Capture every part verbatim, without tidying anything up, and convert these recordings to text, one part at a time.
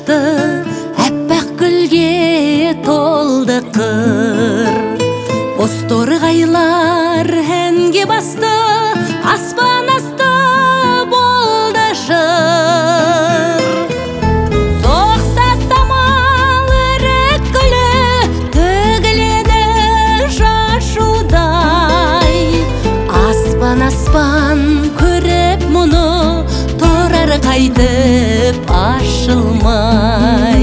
açtı, әппақ гүлге толды қыр. Бостор ғайлар әнге басты, аспан асты болды жыр. Соқса самал ірік гүлі, төгіледі жашудай. Аспан аспан көріп мұны, тұрар қайтып ашылмай.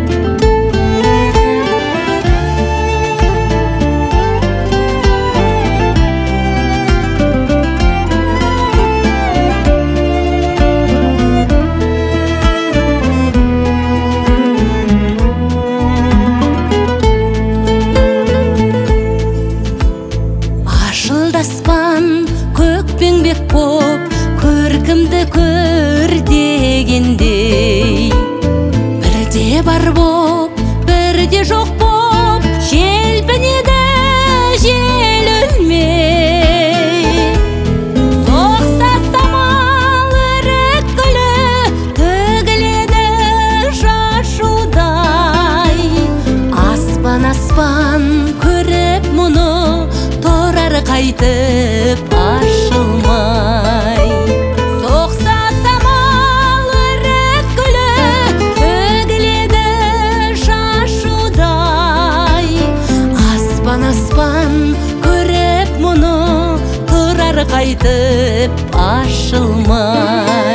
Аспан көкпеңбек боп, көркімді көр дегендей. Бірде бар боп, бірде жоқ боп, желпінеді жел өлмей. Соқса самал ірік гүлі, төгіледі жашудай. Аспан аспан көріп мұны, тұрар қайтып ашылмай. Соқса самал ірік гүлі, төгіледі жашудай. Аспан аспан көріп мұны, тұрар қайтып ашылмай.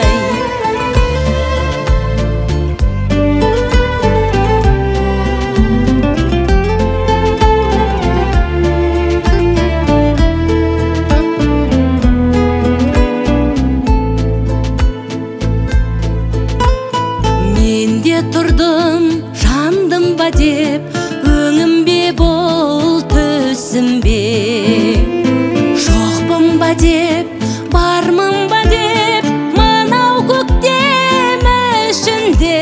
Тұрдым, жандым ба деп, өңім бе бол төсім бе. Жоқпын ба деп, бармын ба деп, мынау көктем ішінде.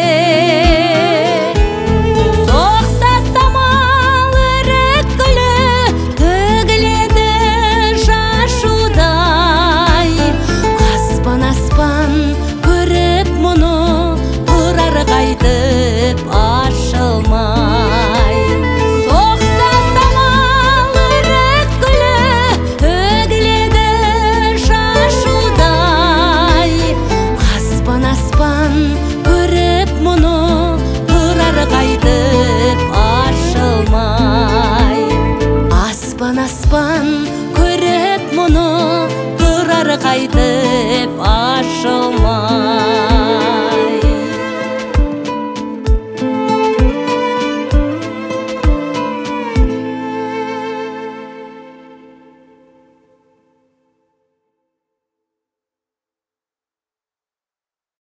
Соқса самал ірік гүлі, төгіледі жашудай. Аспан аспан көріп мұны, қайтып ашылмай. Соқса самал ірік гүлі, төгіледі жашудай. Аспан аспан көріп мұны, тұрар қайтып ашылмай. Аспан аспан көріп мұны, тұрар қайтып ашылмай.